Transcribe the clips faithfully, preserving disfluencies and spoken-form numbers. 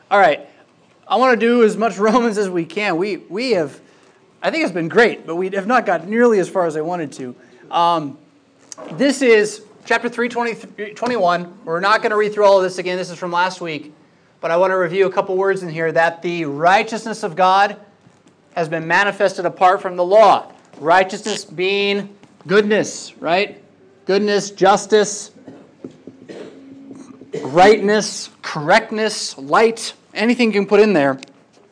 All right. I want to do as much Romans as we can. We we have, I think it's been great, but we have not got nearly as far as I wanted to. Um, this is chapter three, twenty, twenty-one. We're not going to read through all of this again. This is from last week. But I want to review a couple words in here. That the righteousness of God has been manifested apart from the law. Righteousness being goodness, right? Goodness, justice, rightness, correctness, light, anything you can put in there.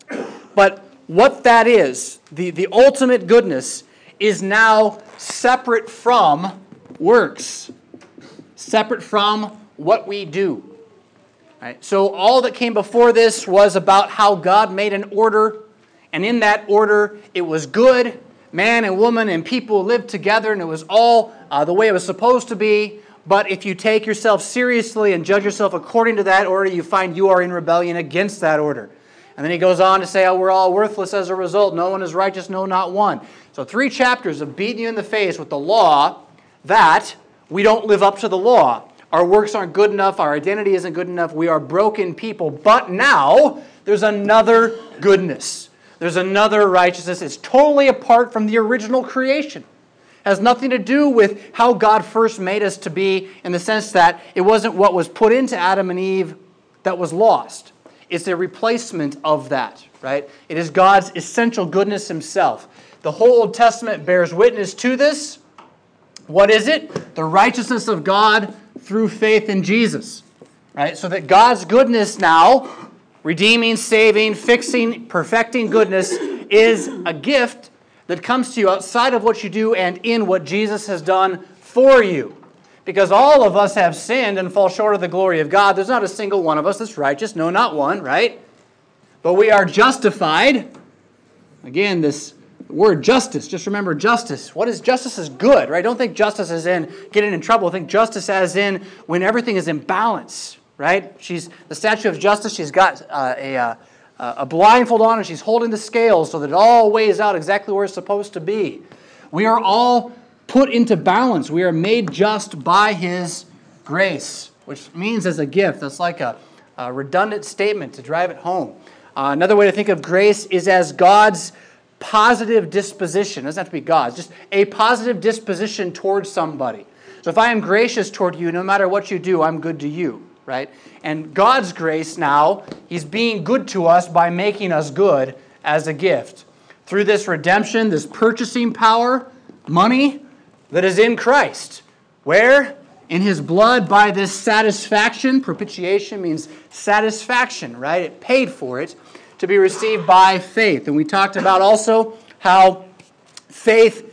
But what that is, the, the ultimate goodness, is now separate from works. Separate from what we do. Right? So all that came before this was about how God made an order, and in that order it was good. Man and woman and people lived together, and it was all uh, the way it was supposed to be. But if you take yourself seriously and judge yourself according to that order, you find you are in rebellion against that order. And then he goes on to say, oh, we're all worthless as a result. No one is righteous, no, not one. So three chapters of beating you in the face with the law that we don't live up to the law. Our works aren't good enough. Our identity isn't good enough. We are broken people. But now there's another goodness. There's another righteousness. It's totally apart from the original creation. It has nothing to do with how God first made us to be, in the sense that it wasn't what was put into Adam and Eve that was lost. It's a replacement of that, right? It is God's essential goodness himself. The whole Old Testament bears witness to this. What is it? The righteousness of God through faith in Jesus, right? So that God's goodness now, redeeming, saving, fixing, perfecting goodness, is a gift that comes to you outside of what you do and in what Jesus has done for you. Because all of us have sinned and fall short of the glory of God. There's not a single one of us that's righteous. No, not one, right? But we are justified. Again, this word justice. Just remember justice. What is justice? Is good, right? Don't think justice as in getting in trouble. Think justice as in when everything is in balance, right? She's the statue of justice. She's got uh, a, uh, a blindfold on, and she's holding the scales so that it all weighs out exactly where it's supposed to be. We are all put into balance. We are made just by his grace, which means as a gift. That's like a, a redundant statement to drive it home. Uh, another way to think of grace is as God's positive disposition. It doesn't have to be God's, just a positive disposition towards somebody. So if I am gracious toward you, no matter what you do, I'm good to you, right? And God's grace now, he's being good to us by making us good as a gift. Through this redemption, this purchasing power, money that is in Christ. Where? In his blood, by this satisfaction. Propitiation means satisfaction, right? It paid for it, to be received by faith. And we talked about also how faith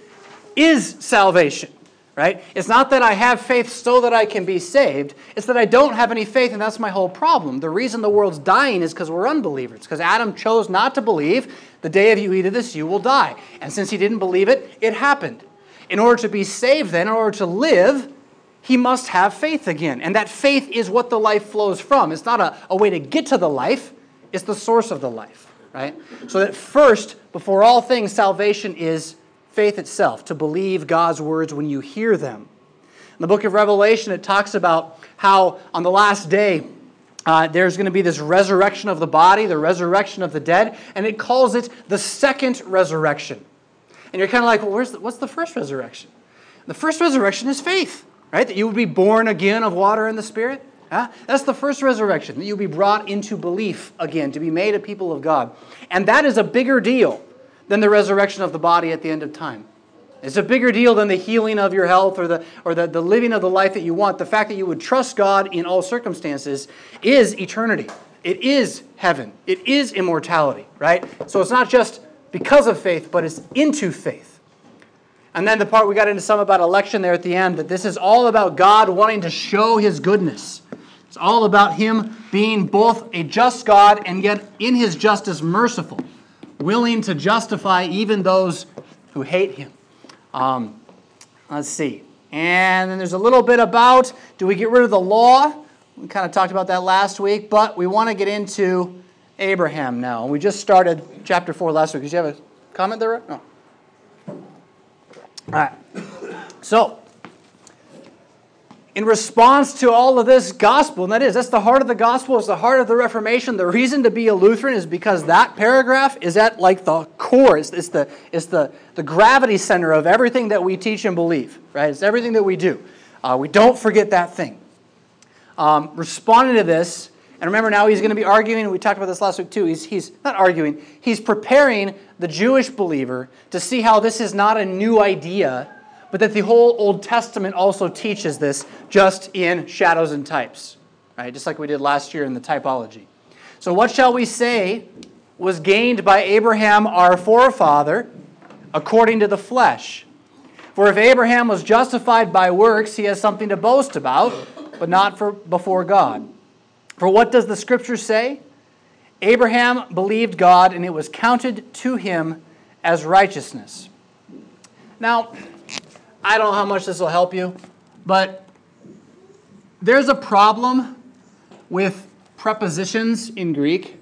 is salvation, right? It's not that I have faith so that I can be saved. It's that I don't have any faith, and that's my whole problem. The reason the world's dying is because we're unbelievers. Because Adam chose not to believe. The day of you eat of this, you will die. And since he didn't believe it, it happened. In order to be saved then, in order to live, he must have faith again. And that faith is what the life flows from. It's not a, a way to get to the life. It's the source of the life, right? So that first, before all things, salvation is faith itself, to believe God's words when you hear them. In the book of Revelation, it talks about how on the last day, uh, there's going to be this resurrection of the body, the resurrection of the dead, and it calls it the second resurrection. And you're kind of like, well, where's the, what's the first resurrection? The first resurrection is faith, right? That you would be born again of water and the Spirit. Huh? That's the first resurrection, that you'll be brought into belief again, to be made a people of God. And that is a bigger deal than the resurrection of the body at the end of time. It's a bigger deal than the healing of your health or the or the, the living of the life that you want. The fact that you would trust God in all circumstances is eternity. It is heaven. It is immortality, right? So it's not just because of faith, but it's into faith. And then the part we got into some about election there at the end, that this is all about God wanting to show his goodness. It's all about him being both a just God and yet in his justice merciful, willing to justify even those who hate him. Um, let's see. And then there's a little bit about, do we get rid of the law? We kind of talked about that last week, but we want to get into Abraham now. We just started chapter four last week. Did you have a comment there? No. All right. So, in response to all of this gospel, and that is, that's the heart of the gospel, it's the heart of the Reformation. The reason to be a Lutheran is because that paragraph is at like the core, it's, it's, the, it's the, the gravity center of everything that we teach and believe, right? It's everything that we do. Uh, we don't forget that thing. Um, responding to this, and remember now he's going to be arguing, we talked about this last week too, he's, he's not arguing, he's preparing the Jewish believer to see how this is not a new idea, but that the whole Old Testament also teaches this just in shadows and types, right? Just like we did last year in the typology. So what shall we say was gained by Abraham our forefather according to the flesh? For if Abraham was justified by works, he has something to boast about, but not for before God. For what does the Scripture say? Abraham believed God, and it was counted to him as righteousness. Now, I don't know how much this will help you, but there's a problem with prepositions in Greek.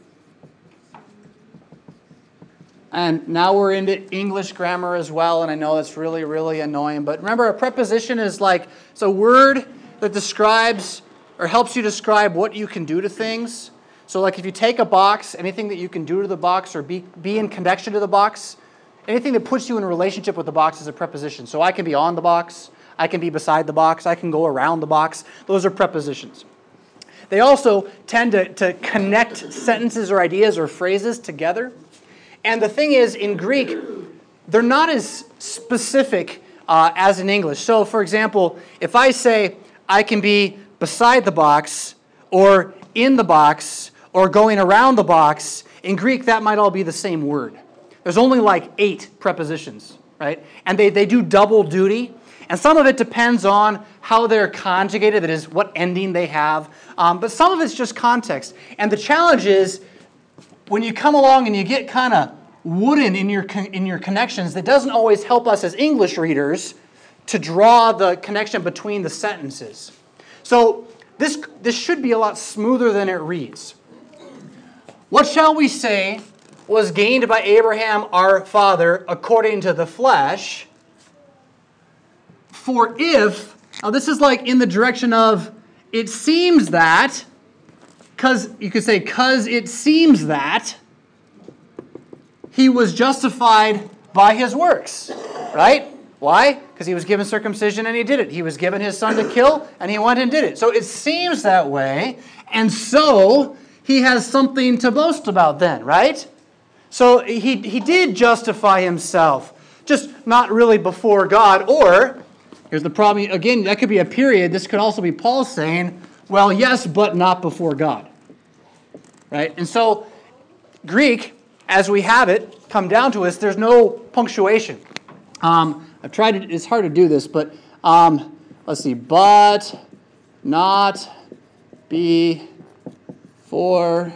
And now we're into English grammar as well, and I know that's really, really annoying. But remember, a preposition is like, it's a word that describes or helps you describe what you can do to things. So like if you take a box, anything that you can do to the box or be, be in connection to the box, anything that puts you in a relationship with the box is a preposition. So I can be on the box, I can be beside the box, I can go around the box. Those are prepositions. They also tend to, to connect sentences or ideas or phrases together. And the thing is, in Greek, they're not as specific uh, as in English. So, for example, if I say, I can be beside the box, or in the box, or going around the box, in Greek, that might all be the same word. There's only like eight prepositions, right? And they, they do double duty. And some of it depends on how they're conjugated, that is, what ending they have. Um, but some of it's just context. And the challenge is, when you come along and you get kind of wooden in your in your connections, that doesn't always help us as English readers to draw the connection between the sentences. So this, this should be a lot smoother than it reads. What shall we say was gained by Abraham our father according to the flesh? For if, now this is like in the direction of, it seems that, because you could say, because it seems that he was justified by his works, right? Why? Because he was given circumcision and he did it. He was given his son to kill and he went and did it. So it seems that way, and so he has something to boast about then, right? So he, he did justify himself, just not really before God. Or, here's the problem, again, that could be a period. This could also be Paul saying, well, yes, but not before God. Right? And so, Greek, as we have it come down to us, there's no punctuation. Um, I've tried to, it's hard to do this, but um, let's see, but, not, be, for,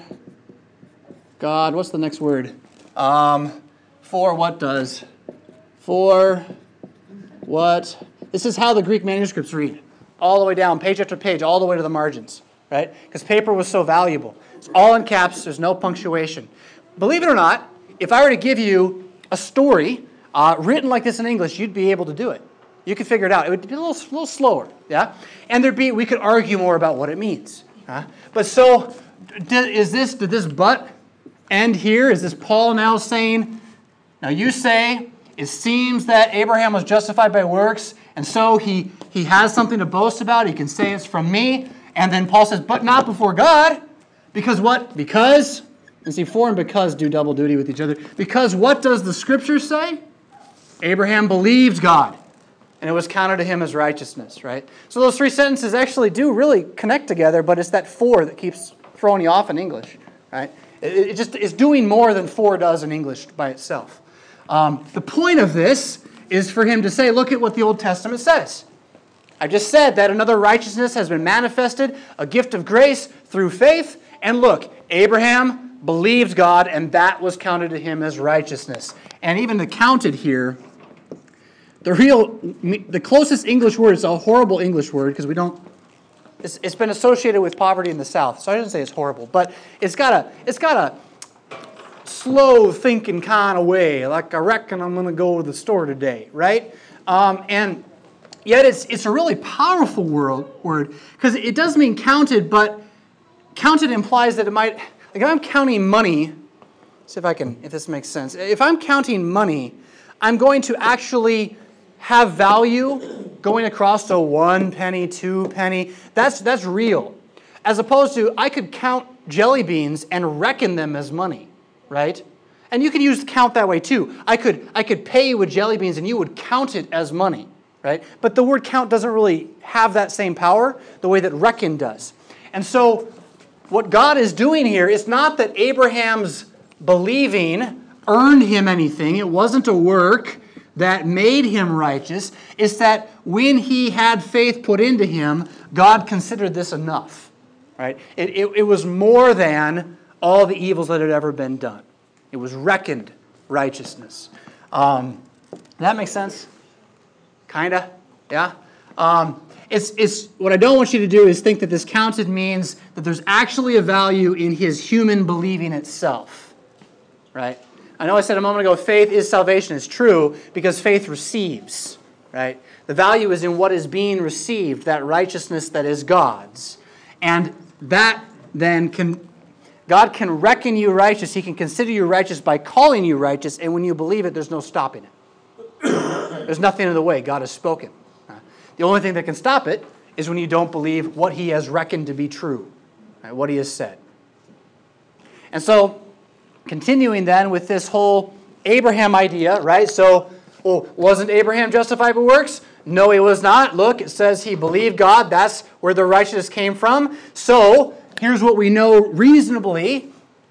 God, what's the next word? Um, for what does? For what? This is how the Greek manuscripts read. All the way down, page after page, all the way to the margins, right? Because paper was so valuable. It's all in caps, there's no punctuation. Believe it or not, if I were to give you a story uh, written like this in English, you'd be able to do it. You could figure it out. It would be a little, little slower, yeah? And there'd be, we could argue more about what it means. Huh? But so, is this, did this but end here? Is this Paul now saying, now you say, it seems that Abraham was justified by works, and so he, he has something to boast about. He can say it's from me. And then Paul says, but not before God. Because what? Because, and see, for and because do double duty with each other. Because what does the Scripture say? Abraham believed God, and it was counted to him as righteousness, right? So those three sentences actually do really connect together, but it's that for that keeps throwing you off in English, right? It, it just is doing more than for does in English by itself. Um, the point of this is for him to say, look at what the Old Testament says. I just said that another righteousness has been manifested, a gift of grace through faith. And look, Abraham believed God, and that was counted to him as righteousness. And even the counted here, the real, the closest English word is a horrible English word because we don't. It's, it's been associated with poverty in the South, so I shouldn't say it's horrible, but it's got a, it's got a slow thinking kind of way, like I reckon I'm going to go to the store today, right? Um, and yet it's it's a really powerful word word because it does mean counted, but counted implies that it might, like if I'm counting money, see if I can, if this makes sense. If I'm counting money, I'm going to actually have value going across to one penny, two penny. That's that's real. As opposed to, I could count jelly beans and reckon them as money, right? And you could use count that way too. I could I could pay you with jelly beans and you would count it as money, right? But the word count doesn't really have that same power the way that reckon does. And so what God is doing here is not that Abraham's believing earned him anything. It wasn't a work that made him righteous. It's that when he had faith put into him, God considered this enough. Right? It, it, it was more than all the evils that had ever been done. It was reckoned righteousness. Um, does that make sense? Kinda? Yeah? Um, it's, it's, what I don't want you to do is think that this counted means that there's actually a value in his human believing itself. Right? I know I said a moment ago, faith is salvation. It's true because faith receives. Right? The value is in what is being received, that righteousness that is God's. And that then can, God can reckon you righteous. He can consider you righteous by calling you righteous. And when you believe it, there's no stopping it. There's nothing in the way. God has spoken. The only thing that can stop it is when you don't believe what he has reckoned to be true, right? What he has said. And so, continuing then with this whole Abraham idea, right? So, well, wasn't Abraham justified by works? No, he was not. Look, it says he believed God. That's where the righteousness came from. So, here's what we know reasonably.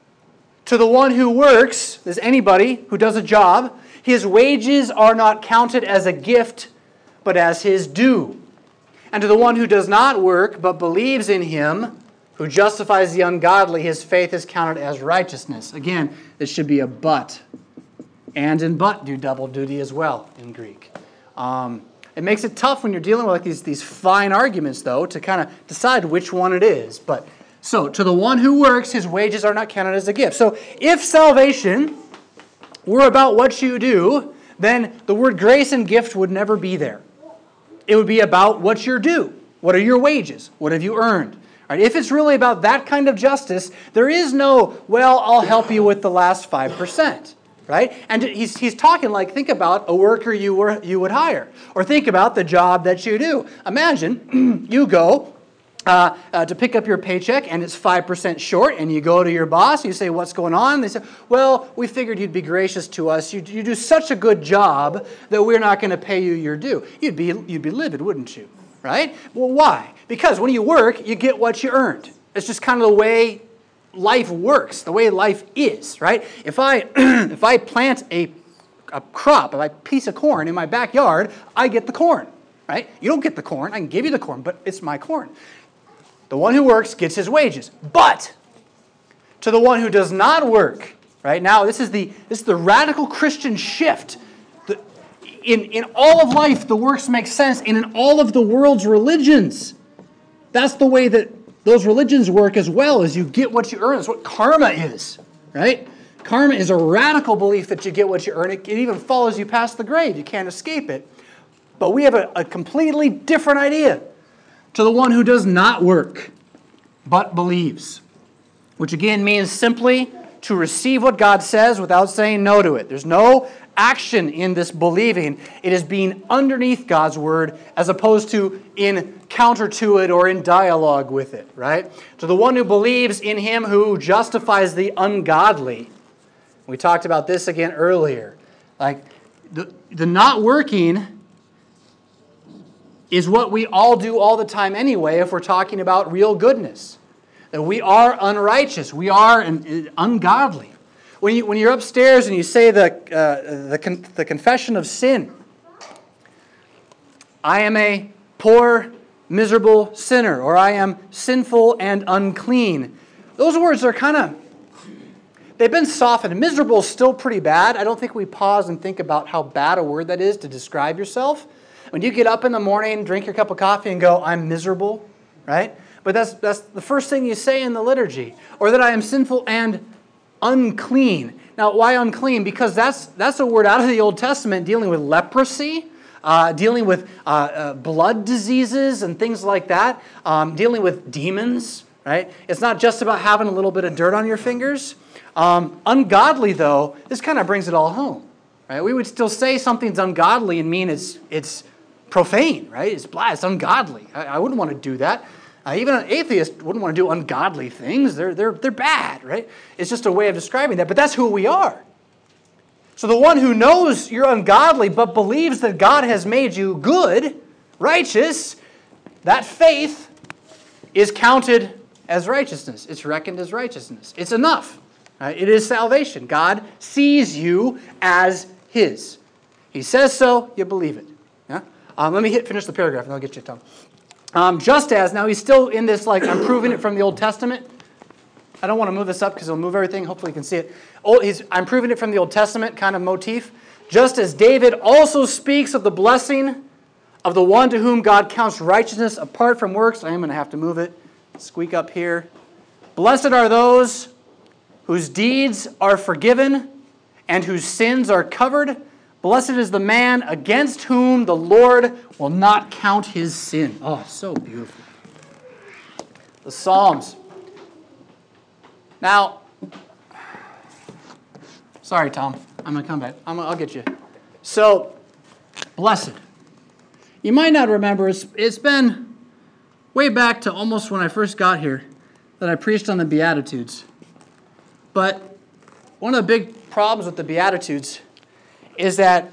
To the one who works, there's anybody who does a job, his wages are not counted as a gift, but as his due. And to the one who does not work, but believes in him, who justifies the ungodly, his faith is counted as righteousness. Again, this should be a but. And in but do double duty as well in Greek. Um, It makes it tough when you're dealing with like these, these fine arguments, though, to kind of decide which one it is. But so, to the one who works, his wages are not counted as a gift. So, if salvation were about what you do, then the word grace and gift would never be there. It would be about what you're due. What are your wages? What have you earned? All right, if it's really about that kind of justice, there is no, well, I'll help you with the last five percent. Right? And he's, he's talking like, think about a worker you were you would hire. Or think about the job that you do. Imagine you go uh, uh, to pick up your paycheck and it's five percent short and you go to your boss, you say, what's going on? And they say, well, we figured you'd be gracious to us. You, you do such a good job that we're not going to pay you your due. You'd be, you'd be livid, wouldn't you? Right? Well, why? Because when you work, you get what you earned. It's just kind of the way life works, the way life is, right? If I if I plant a, a crop, a piece of corn in my backyard, I get the corn, right? You don't get the corn. I can give you the corn, but it's my corn. The one who works gets his wages. But to the one who does not work, right? Now, this is the this is the radical Christian shift. The, in, in all of life, the works make sense, and in all of the world's religions, that's the way that those religions work as well, as you get what you earn. That's what karma is, right? Karma is a radical belief that you get what you earn. It, it even follows you past the grave. You can't escape it. But we have a, a completely different idea. To the one who does not work, but believes. Which again means simply to receive what God says without saying no to it. There's no action in this believing. It is being underneath God's word as opposed to in counter to it or in dialogue with it, right? To the one who believes in him who justifies the ungodly. We talked about this again earlier. Like the, the not working is what we all do all the time anyway if we're talking about real goodness. That we are unrighteous. We are an, ungodly. When, you, when you're upstairs and you say the, uh, the, con- the confession of sin, I am a poor, miserable sinner, or I am sinful and unclean. Those words are kind of, they've been softened. Miserable is still pretty bad. I don't think we pause and think about how bad a word that is to describe yourself. When you get up in the morning, drink your cup of coffee and go, I'm miserable, right? But that's, that's the first thing you say in the liturgy. Or that I am sinful and unclean. Now, why unclean? Because that's that's a word out of the Old Testament dealing with leprosy. uh, dealing with uh, uh, blood diseases and things like that, um, dealing with demons, right? It's not just about having a little bit of dirt on your fingers. Um, ungodly, though, this kind of brings it all home, right? We would still say something's ungodly and mean it's it's profane, right? It's blah, it's ungodly. I, I wouldn't want to do that. Uh, even an atheist wouldn't want to do ungodly things. They're, they're, they're bad, right? It's just a way of describing that, but that's who we are. So the one who knows you're ungodly but believes that God has made you good, righteous, that faith is counted as righteousness. It's reckoned as righteousness. It's enough. Right? It is salvation. God sees you as His. He says so, you believe it. Yeah? Um, let me hit finish the paragraph and I'll get you, Tom. Um, just as, now he's still in this, like, I'm proving it from the Old Testament. I don't want to move this up because it'll move everything. Hopefully you can see it. Oh, he's, I'm proving it from the Old Testament kind of motif. Just as David also speaks of the blessing of the one to whom God counts righteousness apart from works. I am going to have to move it. Squeak up here. Blessed are those whose deeds are forgiven and whose sins are covered. Blessed is the man against whom the Lord will not count his sin. Oh, so beautiful. The Psalms. Now, sorry, Tom. I'm going to come back. I'm, I'll get you. So, blessed. You might not remember, it's, it's been way back to almost when I first got here that I preached on the Beatitudes. But one of the big problems with the Beatitudes is that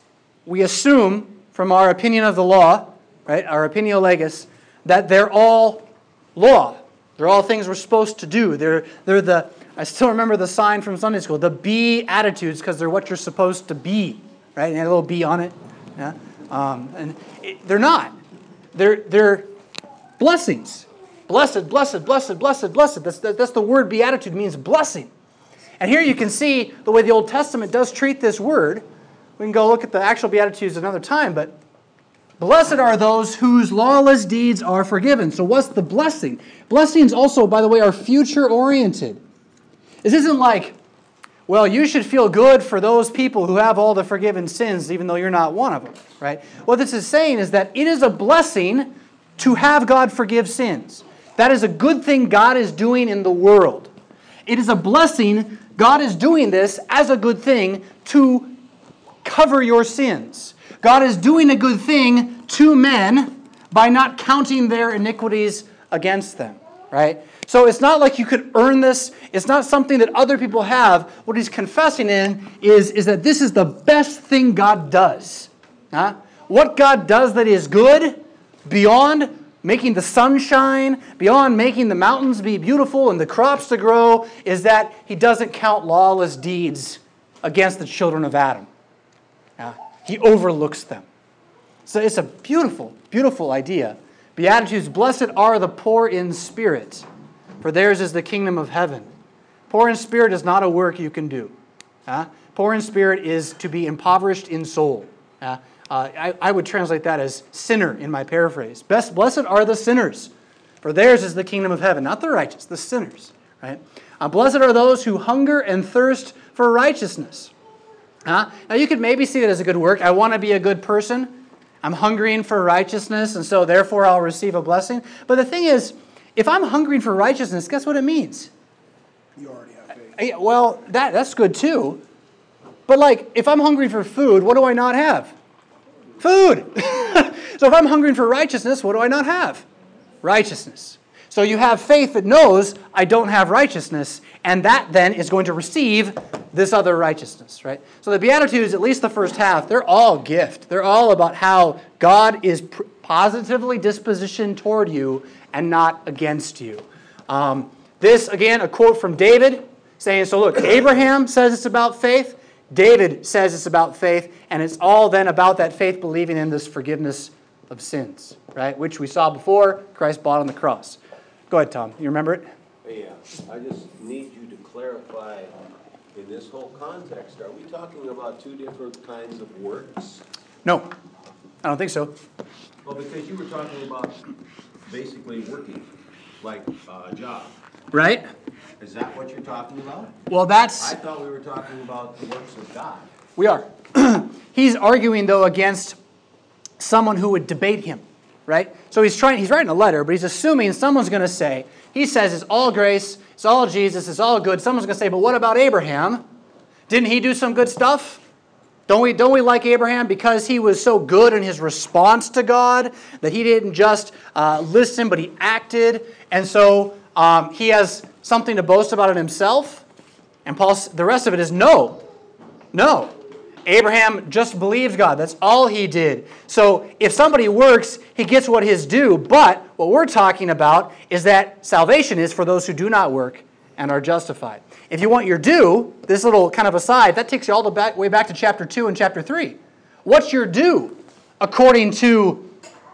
we assume from our opinion of the law, right, our opinio legis, that they're all law. They're all things we're supposed to do. They're, they're the, I still remember the sign from Sunday school, the be attitudes, because they're what you're supposed to be, right? And a little B on it. Yeah? Um, and it, they're not. They're, they're blessings. Blessed, blessed, blessed, blessed, blessed. That's, that, that's the word beatitude, means blessing. And here you can see the way the Old Testament does treat this word. We can go look at the actual Beatitudes another time, but blessed are those whose lawless deeds are forgiven. So what's the blessing? Blessings also, by the way, are future-oriented. This isn't like, well, you should feel good for those people who have all the forgiven sins, even though you're not one of them, right? What this is saying is that it is a blessing to have God forgive sins. That is a good thing God is doing in the world. It is a blessing. God is doing this as a good thing to cover your sins. God is doing a good thing to men by not counting their iniquities against them, right? So it's not like you could earn this. It's not something that other people have. What he's confessing in is, is that this is the best thing God does. Huh? What God does that is good, beyond making the sun shine, beyond making the mountains be beautiful and the crops to grow, is that He doesn't count lawless deeds against the children of Adam. Uh, he overlooks them. So it's a beautiful, beautiful idea. Beatitudes, blessed are the poor in spirit, for theirs is the kingdom of heaven. Poor in spirit is not a work you can do. Uh, poor in spirit is to be impoverished in soul. Uh, Uh, I, I would translate that as sinner in my paraphrase. Best, blessed are the sinners, for theirs is the kingdom of heaven. Not the righteous, the sinners. Right? Uh, blessed are those who hunger and thirst for righteousness. Uh, now you could maybe see that as a good work. I want to be a good person. I'm hungering for righteousness, and so therefore I'll receive a blessing. But the thing is, if I'm hungering for righteousness, guess what it means? You already have faith. I, well, that, that's good too. But like, if I'm hungry for food, what do I not have? Food. So if I'm hungering for righteousness, what do I not have? Righteousness. So you have faith that knows I don't have righteousness, and that then is going to receive this other righteousness, right? So the Beatitudes, at least the first half, they're all gift. They're all about how God is pr- positively dispositioned toward you and not against you. Um, this, again, a quote from David saying, so look, Abraham says it's about faith. David says it's about faith, and it's all then about that faith believing in this forgiveness of sins, right? Which we saw before, Christ bought on the cross. Go ahead, Tom. You remember it? Yeah. I just need you to clarify, in this whole context, are we talking about two different kinds of works? No, I don't think so. Well, because you were talking about basically working, like a job. Right? Is that what you're talking about? Well, that's... I thought we were talking about the works of God. We are. He's arguing, though, against someone who would debate him, right? So he's trying, he's writing a letter, but he's assuming someone's going to say, he says it's all grace, it's all Jesus, it's all good. Someone's going to say, but what about Abraham? Didn't he do some good stuff? Don't we, don't we like Abraham because he was so good in his response to God that he didn't just uh, listen, but he acted, and so um, he has something to boast about in himself? And Paul, the rest of it is no, no. Abraham just believes God. That's all he did. So if somebody works, he gets what his due. But what we're talking about is that salvation is for those who do not work and are justified. If you want your due, this little kind of aside, that takes you all the back, way back to chapter two and chapter three. What's your due according to,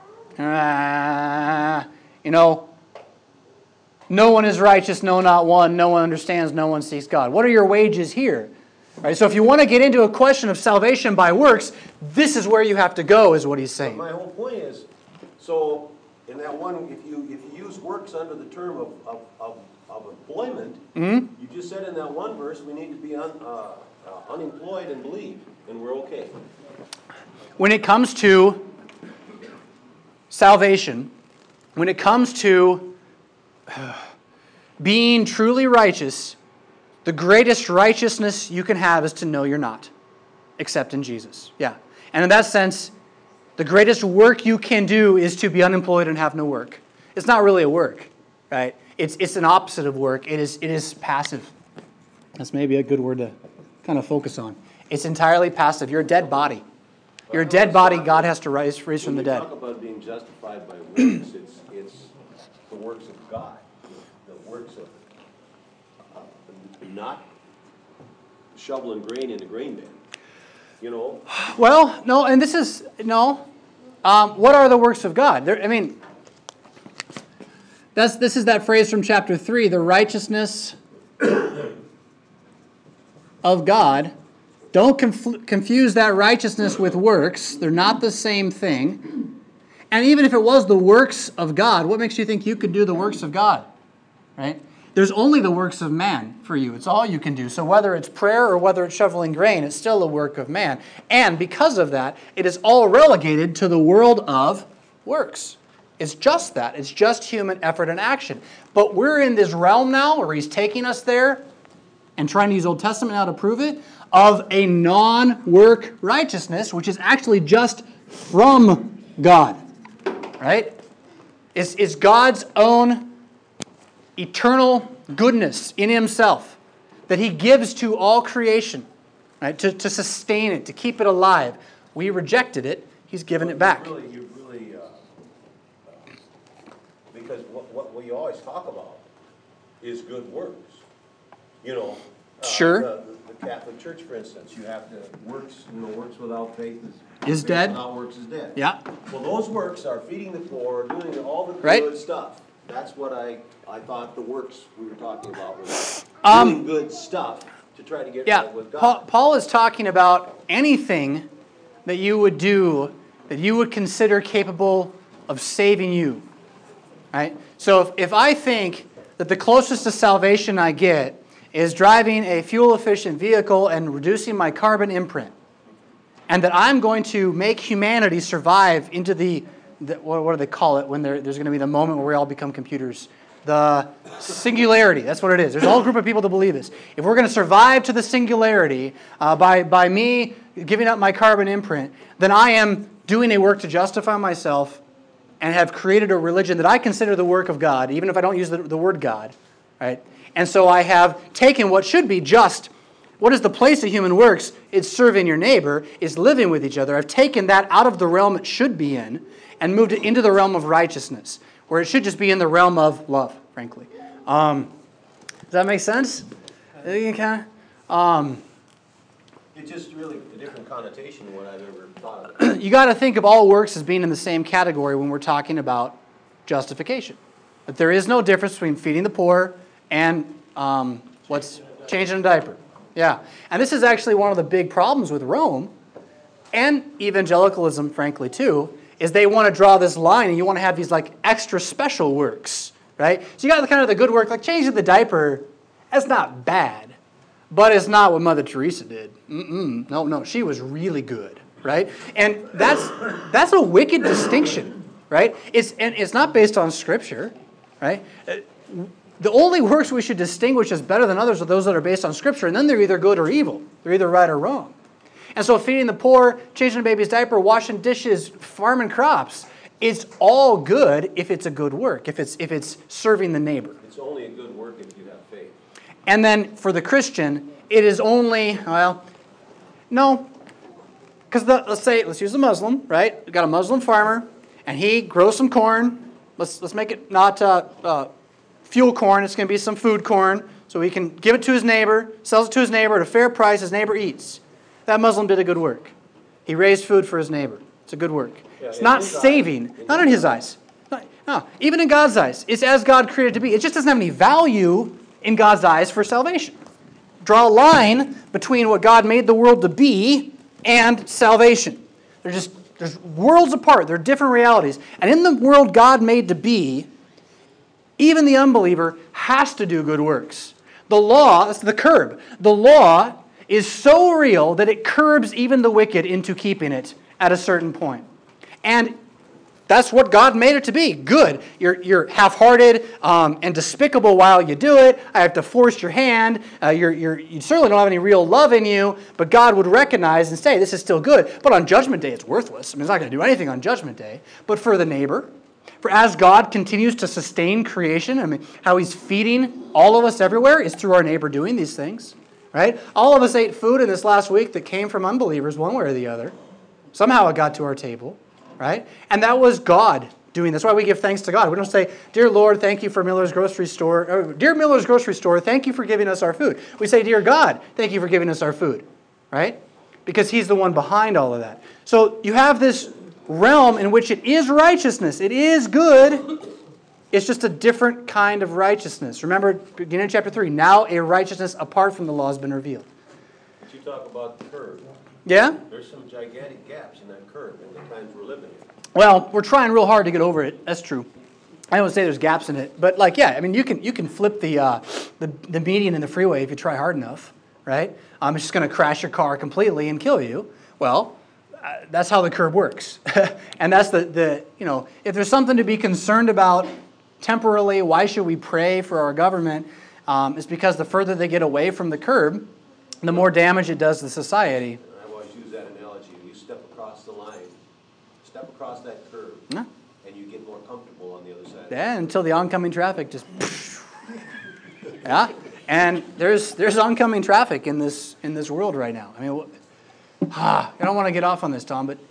uh, you know, no one is righteous, no, not one. No one understands, no one seeks God. What are your wages here? Right, so if you want to get into a question of salvation by works, this is where you have to go, is what he's saying. But my whole point is, so in that one, if you if you use works under the term of, of, of, of employment, mm-hmm. you just said in that one verse we need to be un, uh, uh, unemployed and believe, and we're okay. When it comes to salvation, when it comes to uh, being truly righteous, the greatest righteousness you can have is to know you're not, except in Jesus. Yeah. And in that sense, the greatest work you can do is to be unemployed and have no work. It's not really a work, right? It's it's an opposite of work. It is it is passive. That's maybe a good word to kind of focus on. It's entirely passive. You're a dead body. You're a dead body God has to raise, raise from the dead. When you talk about being justified by works, it's, it's the works of God, the works of not shoveling grain in the grain bin, you know? Well, no, and this is, no. Um, what are the works of God? There, I mean, that's this is that phrase from chapter three, the righteousness of God. Don't conf- confuse that righteousness with works. They're not the same thing. And even if it was the works of God, what makes you think you could do the works of God? Right? There's only the works of man for you. It's all you can do. So whether it's prayer or whether it's shoveling grain, it's still a work of man. And because of that, it is all relegated to the world of works. It's just that. It's just human effort and action. But we're in this realm now where he's taking us there and trying to use Old Testament now to prove it, of a non-work righteousness, which is actually just from God. Right? It's, it's God's own eternal goodness in himself that he gives to all creation, right? To, to sustain it, to keep it alive. We rejected it. He's given it back. You really, you really uh, uh, because what, what we always talk about is good works. You know, uh, sure. The, the Catholic Church, for instance, you have to works. You know, works without faith is, is faith dead. Without works is dead. Yeah. Well, those works are feeding the poor, doing all the right. good stuff. That's what I, I thought the works we were talking about was um, doing good stuff to try to get yeah, right with God. Paul, Paul is talking about anything that you would do that you would consider capable of saving you. Right? So if, if I think that the closest to salvation I get is driving a fuel-efficient vehicle and reducing my carbon imprint, and that I'm going to make humanity survive into the The, what, what do they call it when there, there's going to be the moment where we all become computers? The singularity. That's what it is. There's a whole group of people that believe this. If we're going to survive to the singularity uh, by, by me giving up my carbon imprint, then I am doing a work to justify myself and have created a religion that I consider the work of God, even if I don't use the, the word God. Right? And so I have taken what should be just, what is the place of human works? It's serving your neighbor, it's living with each other. I've taken that out of the realm it should be in and moved it into the realm of righteousness, where it should just be in the realm of love, frankly. Um, does that make sense? Kind of, um, it's just really a different connotation than what I've ever thought of. You got to think of all works as being in the same category when we're talking about justification. That there is no difference between feeding the poor and um, what's changing a diaper. Yeah, and this is actually one of the big problems with Rome and evangelicalism, frankly, too, is they want to draw this line and you want to have these like extra special works, right? So you got the kind of the good work, like changing the diaper, that's not bad, but it's not what Mother Teresa did. Mm-mm. No, no, she was really good, right? And that's that's a wicked distinction, right? It's and it's not based on Scripture, right? The only works we should distinguish as better than others are those that are based on Scripture, and then they're either good or evil. They're either right or wrong. And so feeding the poor, changing a baby's diaper, washing dishes, farming crops, it's all good if it's a good work, if it's if it's serving the neighbor. It's only a good work if you have faith. And then for the Christian, it is only, well, no, because let's say, let's use a Muslim, right? We've got a Muslim farmer, and he grows some corn. Let's let's make it not uh, uh, fuel corn. It's going to be some food corn, so he can give it to his neighbor, sells it to his neighbor at a fair price. His neighbor eats. That Muslim did a good work. He raised food for his neighbor. It's a good work. Yeah, it's not saving, eyes. Not in his eyes. Not, no, even in God's eyes. It's as God created it to be. It just doesn't have any value in God's eyes for salvation. Draw a line between what God made the world to be and salvation. They're just there's worlds apart. They're different realities. And in the world God made to be, even the unbeliever has to do good works. The law, that's the curb. The law is so real that it curbs even the wicked into keeping it at a certain point. And that's what God made it to be. Good. You're, you're half-hearted um, and despicable while you do it. I have to force your hand. Uh, you're, you're, you certainly don't have any real love in you, but God would recognize and say, this is still good. But on Judgment Day, it's worthless. I mean, it's not going to do anything on Judgment Day. But for the neighbor, for as God continues to sustain creation, I mean, how He's feeding all of us everywhere is through our neighbor doing these things, right? All of us ate food in this last week that came from unbelievers one way or the other. Somehow it got to our table. Right? And that was God doing this. That's why we give thanks to God. We don't say, Dear Lord, thank you for Miller's Grocery Store. Or, Dear Miller's Grocery Store, thank you for giving us our food. We say, Dear God, thank you for giving us our food. Right? Because He's the one behind all of that. So you have this realm in which it is righteousness. It is good. It's just a different kind of righteousness. Remember, beginning of chapter three, now a righteousness apart from the law has been revealed. But you talk about the curve. Yeah? There's some gigantic gaps in that curve in the times we're living in. Well, we're trying real hard to get over it. That's true. I don't say there's gaps in it, but like, yeah, I mean, you can you can flip the uh, the, the median in the freeway if you try hard enough, right? Um, it's just going to crash your car completely and kill you. Well, uh, that's how the curve works, and that's the the you know, if there's something to be concerned about temporarily, why should we pray for our government? Um, it's because the further they get away from the curb, the more damage it does to society. Step across that curve, yeah. And you get more comfortable on the other side. Yeah, until the oncoming traffic just, yeah. And there's there's oncoming traffic in this in this world right now. I mean, ah, I don't want to get off on this, Tom, but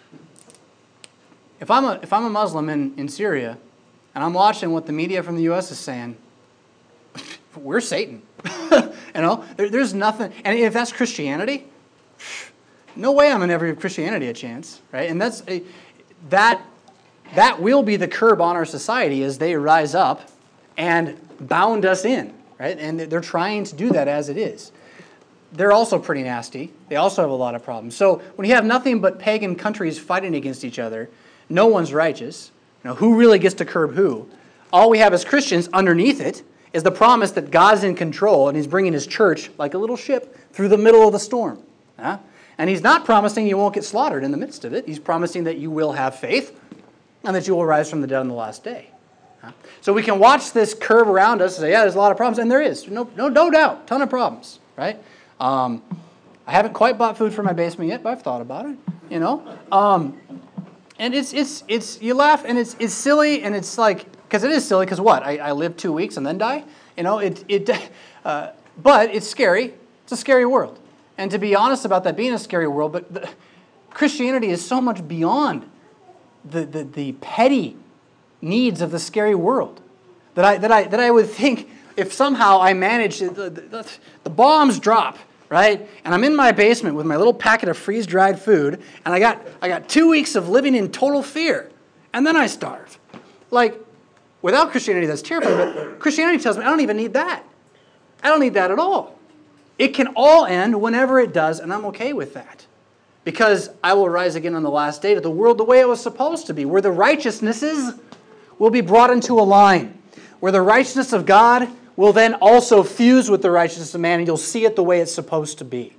if I'm a if I'm a Muslim in, in Syria, and I'm watching what the media from the U S is saying, we're Satan. you know, there, there's nothing. And if that's Christianity. No way I'm going to ever give Christianity a chance, right? And that's a, that that will be the curb on our society as they rise up and bound us in, right? And they're trying to do that as it is. They're also pretty nasty. They also have a lot of problems. So when you have nothing but pagan countries fighting against each other, no one's righteous. You know, who really gets to curb who? All we have as Christians underneath it is the promise that God's in control and He's bringing His church like a little ship through the middle of the storm. Huh? And He's not promising you won't get slaughtered in the midst of it. He's promising that you will have faith and that you will rise from the dead on the last day. So we can watch this curve around us and say, yeah, there's a lot of problems. And there is. No, no, no doubt. Ton of problems, right? Um, I haven't quite bought food for my basement yet, but I've thought about it, you know. Um, and it's, it's, it's, you laugh and it's, it's silly and it's like, because it is silly, because what? I, I live two weeks and then die? You know, it, it, uh, but it's scary. It's a scary world. And to be honest about that being a scary world, but the, Christianity is so much beyond the, the, the petty needs of the scary world that I, that I, that I would think if somehow I manage, the, the, the bombs drop, right? And I'm in my basement with my little packet of freeze-dried food, and I got, I got two weeks of living in total fear, and then I starve. Like, without Christianity, that's terrifying, but Christianity tells me I don't even need that. I don't need that at all. It can all end whenever it does, and I'm okay with that. Because I will rise again on the last day to the world the way it was supposed to be, where the righteousnesses will be brought into a line, where the righteousness of God will then also fuse with the righteousness of man, and you'll see it the way it's supposed to be.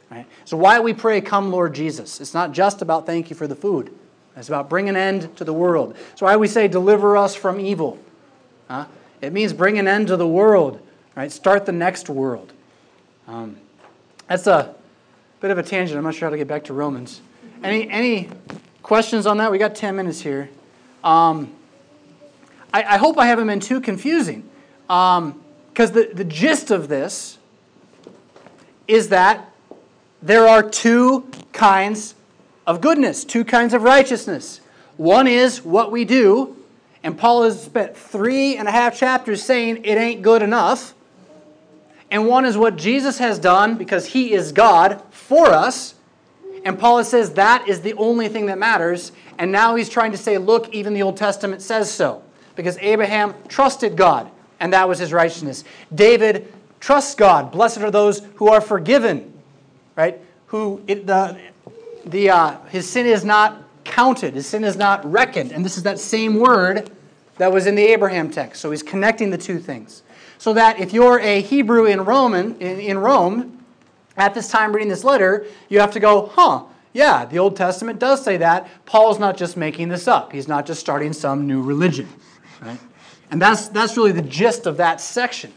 Right? So why we pray, come Lord Jesus? It's not just about thank you for the food. It's about bring an end to the world. So why we say deliver us from evil. Huh? It means bring an end to the world. Right? Start the next world. Um, that's a bit of a tangent. I'm not sure how to get back to Romans. Any any questions on that? We got ten minutes here. Um, I, I hope I haven't been too confusing. Because um, the, the gist of this is that there are two kinds of goodness, two kinds of righteousness. One is what we do, and Paul has spent three and a half chapters saying it ain't good enough. And one is what Jesus has done because He is God for us. And Paul says that is the only thing that matters. And now he's trying to say, look, even the Old Testament says so. Because Abraham trusted God, and that was his righteousness. David trusts God. Blessed are those who are forgiven. Right? Who it, the the uh, his sin is not counted. His sin is not reckoned. And this is that same word that was in the Abraham text. So he's connecting the two things. So that if you're a Hebrew in Roman in, in Rome, at this time reading this letter, you have to go, huh, yeah, the Old Testament does say that. Paul's not just making this up. He's not just starting some new religion. Right? And that's that's really the gist of that section.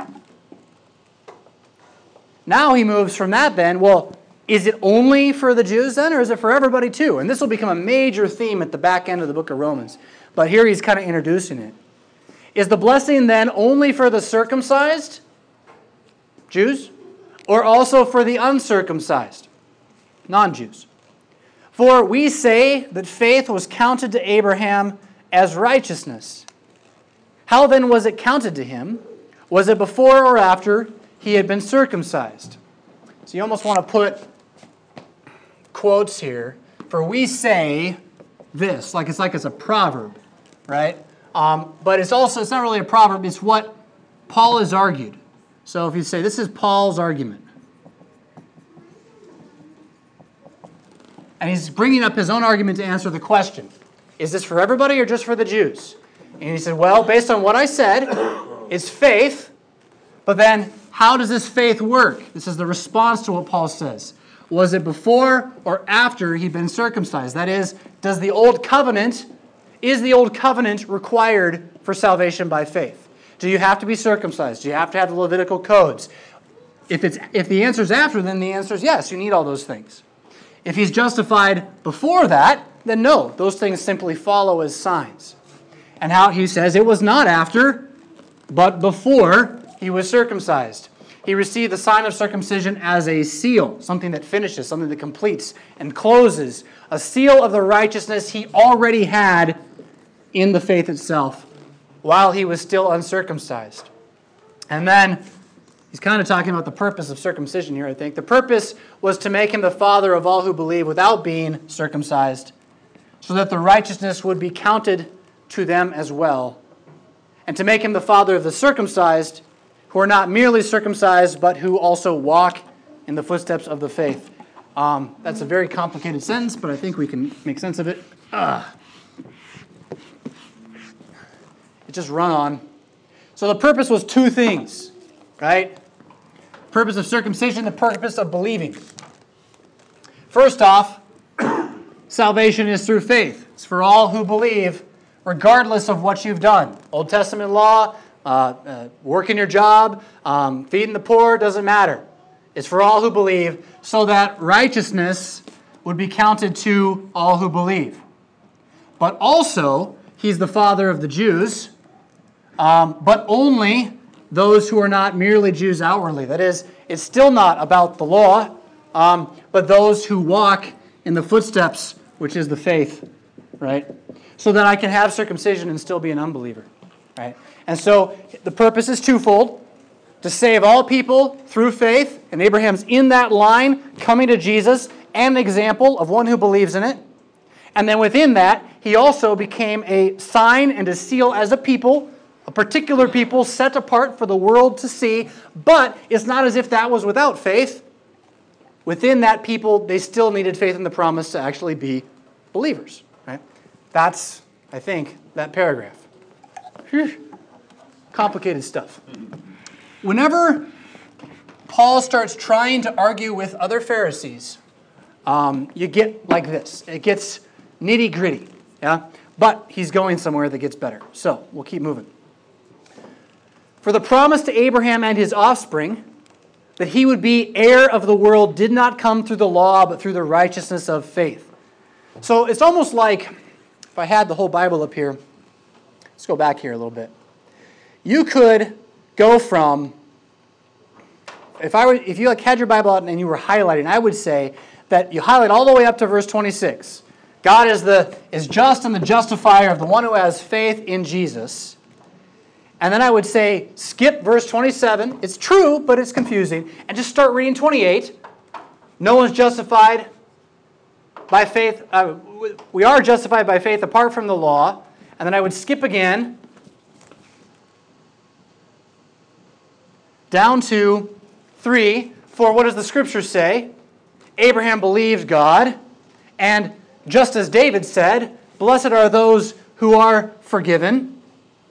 Now he moves from that then, well, is it only for the Jews then, or is it for everybody too? And this will become a major theme at the back end of the book of Romans. But here he's kind of introducing it. Is the blessing then only for the circumcised Jews, or also for the uncircumcised non-Jews? For we say that faith was counted to Abraham as righteousness. How then was it counted to him? Was it before or after he had been circumcised? So you almost want to put quotes here. For we say this, like it's like it's a proverb, right? Um, but it's also, it's not really a proverb, it's what Paul has argued. So if you say, this is Paul's argument. And he's bringing up his own argument to answer the question. Is this for everybody or just for the Jews? And he said, well, based on what I said, it's faith. But then, how does this faith work? This is the response to what Paul says. Was it before or after he'd been circumcised? That is, does the old covenant, is the old covenant required for salvation by faith? Do you have to be circumcised? Do you have to have the Levitical codes? If it's if the answer is after, then the answer is yes, you need all those things. If he's justified before that, then no, those things simply follow as signs. And how he says it was not after, but before he was circumcised. He received the sign of circumcision as a seal, something that finishes, something that completes and closes, a seal of the righteousness he already had in the faith itself while he was still uncircumcised. And then he's kind of talking about the purpose of circumcision here, I think. The purpose was to make him the father of all who believe without being circumcised, so that the righteousness would be counted to them as well, and to make him the father of the circumcised, who are not merely circumcised, but who also walk in the footsteps of the faith. Um, that's a very complicated sentence, but I think we can make sense of it. Ugh. It just run on. So the purpose was two things, right? Purpose of circumcision, the purpose of believing. First off, salvation is through faith. It's for all who believe, regardless of what you've done. Old Testament law, uh, uh, working your job, um, feeding the poor, doesn't matter. It's for all who believe, so that righteousness would be counted to all who believe. But also, he's the father of the Jews, um, but only those who are not merely Jews outwardly. That is, it's still not about the law, um, but those who walk in the footsteps, which is the faith, right? So that I can have circumcision and still be an unbeliever, right? And so the purpose is twofold: to save all people through faith, and Abraham's in that line, coming to Jesus, and an example of one who believes in it. And then within that, he also became a sign and a seal as a people, a particular people set apart for the world to see. But it's not as if that was without faith. Within that people, they still needed faith in the promise to actually be believers, right? That's, I think, that paragraph. Whew. Complicated stuff. Whenever Paul starts trying to argue with other Pharisees, um, you get like this. It gets nitty-gritty. Yeah? But he's going somewhere that gets better. So we'll keep moving. For the promise to Abraham and his offspring, that he would be heir of the world, did not come through the law, but through the righteousness of faith. So it's almost like, if I had the whole Bible up here, let's go back here a little bit. You could go from, if I were, if you like had your Bible out and you were highlighting, I would say that you highlight all the way up to verse twenty-six. God is the is just and the justifier of the one who has faith in Jesus. And then I would say, skip verse twenty-seven. It's true, but it's confusing. And just start reading twenty-eight. No one's justified by faith. Uh, we are justified by faith apart from the law. And then I would skip again down to three. For what does the Scripture say? Abraham believed God, and just as David said, blessed are those who are forgiven.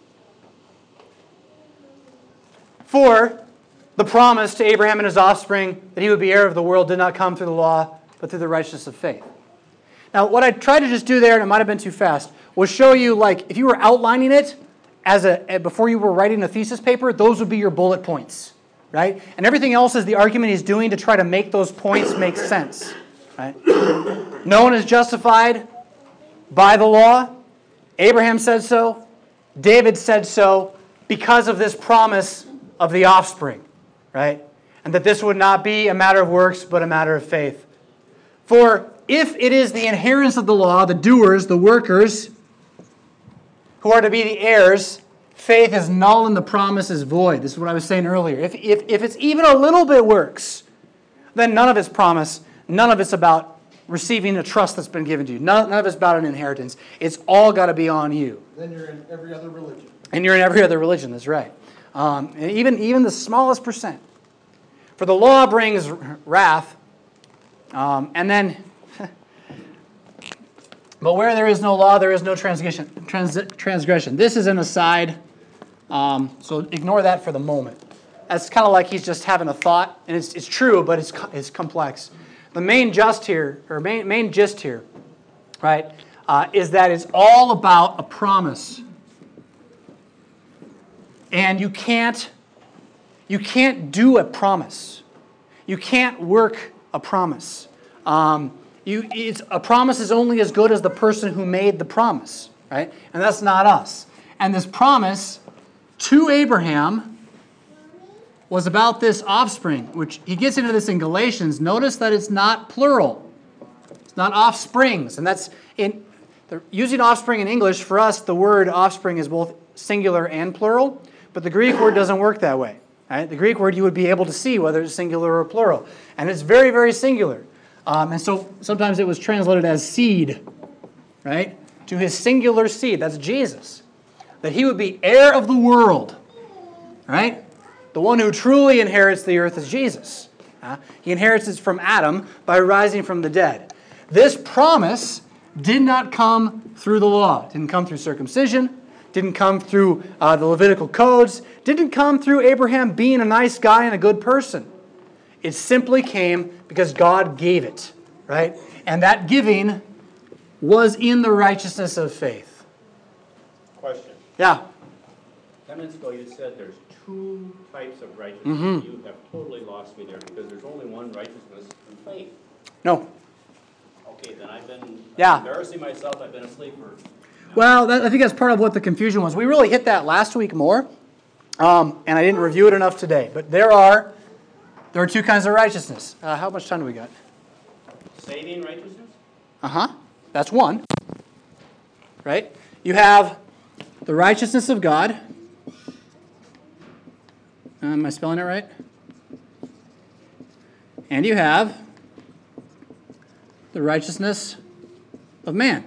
For the promise to Abraham and his offspring that he would be heir of the world did not come through the law, but through the righteousness of faith. Now, what I tried to just do there, and it might have been too fast, was show you, like, if you were outlining it as a before you were writing a thesis paper, those would be your bullet points, right? And everything else is the argument he's doing to try to make those points make sense, right? No one is justified by the law. Abraham said so. David said so because of this promise of the offspring, right? And that this would not be a matter of works, but a matter of faith. For if it is the adherents of the law, the doers, the workers, who are to be the heirs, faith is null and the promise is void. This is what I was saying earlier. If, if, if it's even a little bit works, then none of it's promise, none of it's about receiving a trust that's been given to you. None, none of it's about an inheritance. It's all got to be on you. Then you're in every other religion. And you're in every other religion, that's right. Um, and even, even the smallest percent. For the law brings wrath, um, and then, but where there is no law, there is no transgression. Trans, transgression. This is an aside, um, so ignore that for the moment. That's kind of like he's just having a thought, and it's, it's true, but it's, it's complex. The main just here, or main, main gist here, right, uh, is that it's all about a promise. And you can't, you can't do a promise. You can't work a promise. Um, you, it's, a promise is only as good as the person who made the promise, right? And that's not us. And this promise to Abraham was about this offspring, which he gets into this in Galatians. Notice that it's not plural. It's not offsprings. And that's, in the, using offspring in English, for us, the word offspring is both singular and plural. But the Greek word doesn't work that way. Right? The Greek word, you would be able to see whether it's singular or plural. And it's very, very singular. Um, and so sometimes it was translated as seed, right? To his singular seed. That's Jesus. That he would be heir of the world, right? The one who truly inherits the earth is Jesus. Uh, he inherits it from Adam by rising from the dead. This promise did not come through the law. It didn't come through circumcision. Didn't come through uh, the Levitical codes. Didn't come through Abraham being a nice guy and a good person. It simply came because God gave it, right? And that giving was in the righteousness of faith. Question. Yeah. Ten minutes ago you said there's two types of righteousness. Mm-hmm. You have totally lost me there because there's only one righteousness in faith. No. Okay, then I've been Yeah. embarrassing myself. I've been asleep for... Well, that, I think that's part of what the confusion was. We really hit that last week more, um, and I didn't review it enough today. But there are there are two kinds of righteousness. Uh, how much time do we got? Saving righteousness? Uh-huh. That's one. Right? You have the righteousness of God. Uh, am I spelling it right? And you have the righteousness of man.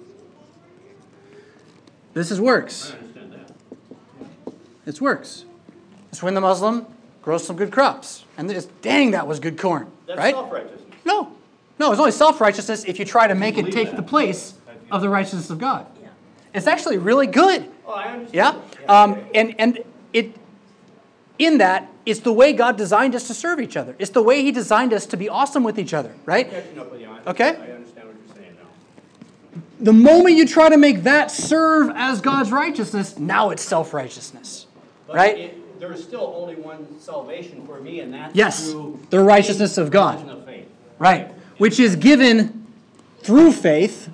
This is works. I understand that. It's works. It's when the Muslim grows some good crops. And it's, dang, that was good corn. That's right? self-righteousness. No. No, it's only self-righteousness if you try to make it believe take that. the place of the righteousness of God. It's actually really good. Oh, I understand. Yeah? Um, and, and it, in that, It's the way God designed us to serve each other. It's the way He designed us to be awesome with each other, right? Catching up with you. I- Okay. I understand what you're saying now. The moment you try to make that serve as God's righteousness, now it's self-righteousness, But right? it- there is still only one salvation for me, and that's Yes, through the righteousness of God. religion of faith. Right, which is given through faith,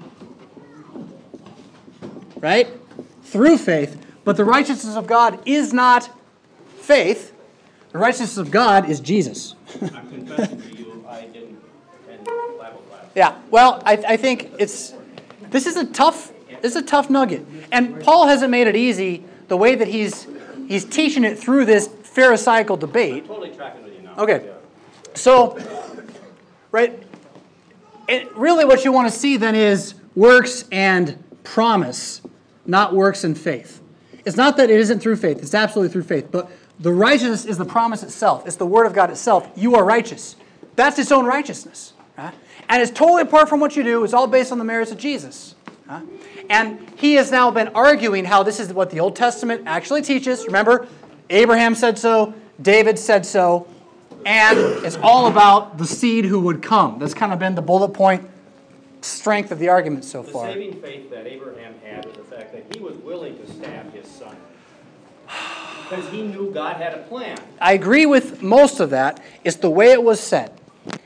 right? Through faith, but the righteousness of God is not faith. The righteousness of God is Jesus. I'm confessing to you, I didn't attend Bible class. Yeah, well, I, I think it's, this is a tough, this is a tough nugget. And Paul hasn't made it easy the way that he's, he's teaching it through this Pharisaical debate. I'm totally tracking with you now. Okay. Yeah. So, right, it, really what you want to see then is works and promise, not works and faith. It's not that it isn't through faith. It's absolutely through faith. But the righteousness is the promise itself. It's the word of God itself. You are righteous. That's its own righteousness. Right? And it's totally apart from what you do. It's all based on the merits of Jesus. Right? And he has now been arguing how this is what the Old Testament actually teaches. Remember, Abraham said so. David said so. And it's all about the seed who would come. That's kind of been the bullet point strength of the argument so The far. saving faith that Abraham had was the fact that he was willing to stab his son. Because he knew God had a plan. I agree with most of that. It's the way it was said.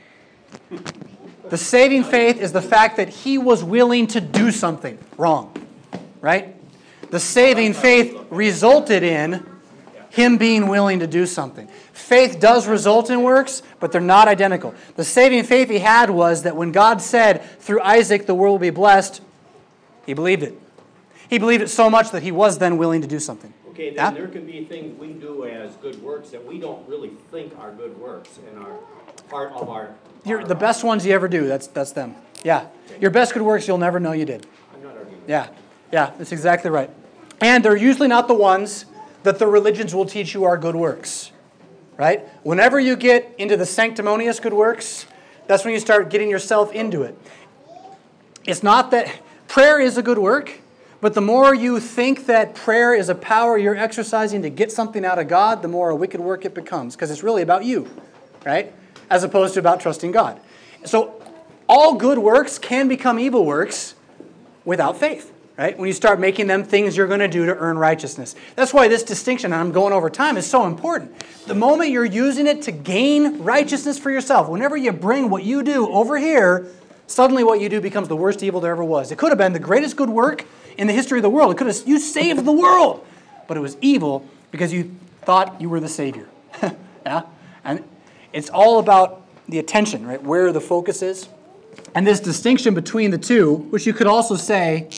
The saving faith is the fact that he was willing to do something wrong. Right? The saving faith resulted in him being willing to do something. Faith does result in works, but they're not identical. The saving faith he had was that when God said, through Isaac the world will be blessed, he believed it. He believed it so much that he was then willing to do something. Okay, then Yeah? there can be things we do as good works that we don't really think are good works and are part of our... You're the best ones you ever do, that's, that's them. Yeah. Your best good works you'll never know you did. I'm not arguing. Yeah. Yeah, that's exactly right. And they're usually not the ones that the religions will teach you are good works. Right? Whenever you get into the sanctimonious good works, that's when you start getting yourself into it. It's not that prayer is a good work, but the more you think that prayer is a power you're exercising to get something out of God, the more a wicked work it becomes, because it's really about you, right? As opposed to about trusting God. So all good works can become evil works without faith. Right? When you start making them things you're going to do to earn righteousness. That's why this distinction, and I'm going over time, is so important. The moment you're using it to gain righteousness for yourself, whenever you bring what you do over here, suddenly what you do becomes the worst evil there ever was. It could have been the greatest good work in the history of the world. It could have, you saved the world. But it was evil because you thought you were the Savior. Yeah? And it's all about the attention, right? Where the focus is. And this distinction between the two, which you could also say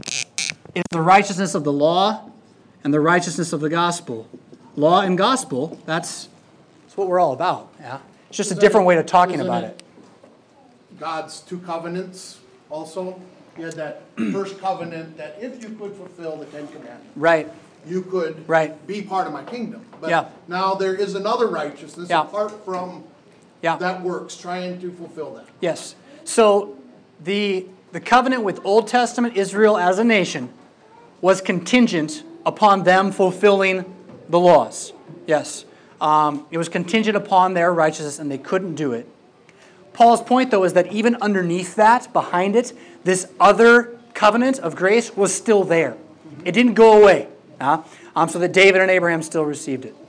is the righteousness of the law and the righteousness of the gospel. Law and gospel, that's, that's what we're all about. Yeah, it's just a different way of talking Isn't about it it. God's two covenants also. You had that first covenant that if you could fulfill the Ten Commandments, Right. you could Right. be part of my kingdom. But Yeah. now there is another righteousness Yeah. apart from Yeah. that works, trying to fulfill that. Yes. So the the covenant with Old Testament Israel as a nation was contingent upon them fulfilling the laws. Yes. Um, it was contingent upon their righteousness, and they couldn't do it. Paul's point, though, is that even underneath that, behind it, this other covenant of grace was still there. It didn't go away. Uh, um, so that David and Abraham still received it.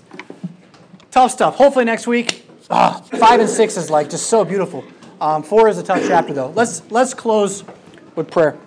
Tough stuff. Hopefully next week, ah, five and six is like just so beautiful. Um, four is a tough chapter, though. Let's let's close with prayer.